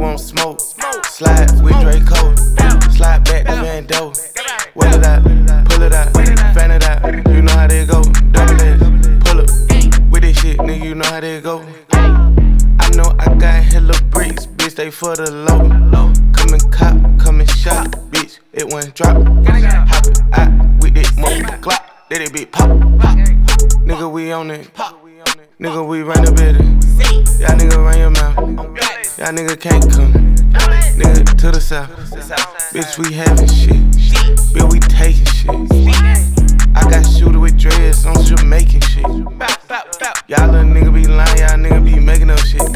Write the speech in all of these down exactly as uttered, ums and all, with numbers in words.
want smoke. Slide with Draco. Slide back to Van Doe. Wet it out, pull it out, fan it out. You know how they go. Double edge, pull up. With this shit, nigga, you know how they go. I know I got hella bricks, bitch, they for the low. Come and cop, come and shop, bitch, it went drop. Hop it out with this motor clock, let it be pop. Nigga, we on it. Nigga, we run the building. Y'all nigga run your mouth. Y'all nigga can't come. Nigga to the south. Bitch, we having shit. Bitch, we taking shit. I got shooter with dreads on Jamaican shit. Y'all little nigga be lying, y'all nigga be making up shit.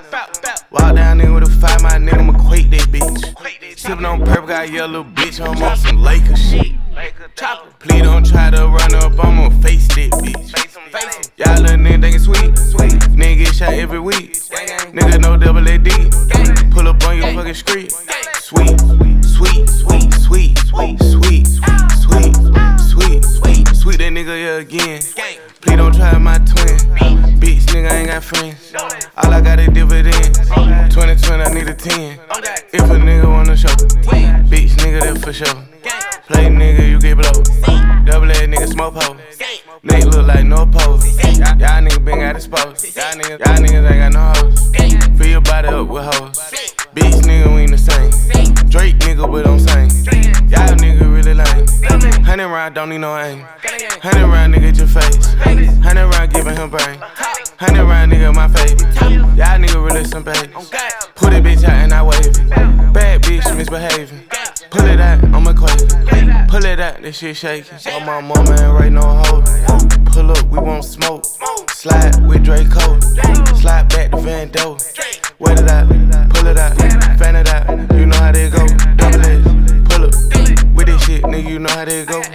Walk down nigga with a five, my nigga I'ma quake that bitch. Sippin' on purple, got a yellow bitch, I'm on some Lakers shit. Please don't try to run up, I'ma face that bitch. Y'all little nigga think it's sweet, nigga get shot every week. Nigga no double A D, pull up on your fucking street. Sweet, sweet, sweet, sweet, sweet, sweet, sweet, sweet, sweet, sweet that nigga yeah again. Please don't try my twin. Bitch, nigga, I ain't got friends. All I got is dividends. twenty twenty, I need a ten. If a nigga wanna show, bitch, nigga, that for sure. Play nigga, you get blow. Double A nigga, smoke pole. Nigga look like no pose. Y'all nigga been got exposed. Y'all niggas, y'all niggas ain't got no hoes. Fill your body up with hoes. Bitch, nigga, we ain't the same. Drake, nigga, but I'm same. Y'all nigga really lame. Hundred round, don't need no aim. Hundred round, nigga, get your face. Hundred round, giving him brain. Hundred round, nigga, my favorite. Y'all nigga really some babies. Put it bitch out and I wave it. Bad bitch misbehaving. Pull it out, I'm a quaver. Pull it out, this shit shaking. On my mama ain't right no hoe. Pull up, we want smoke. Slide with Draco. Slide back to Van Doe. Wet it out, pull it out, fan it out. You know how they go. Double edge, pull up. With this shit, nigga, you know how they go.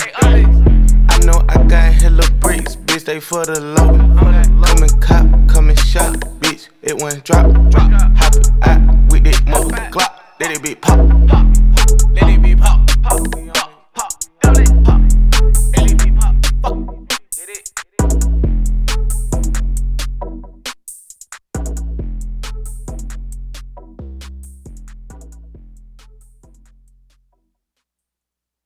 I know I got hella bricks, bitch, they for the low. Come and cop, come and shop, bitch, it went drop. Hop it out with this motor clock, let it be pop. Let it be pop.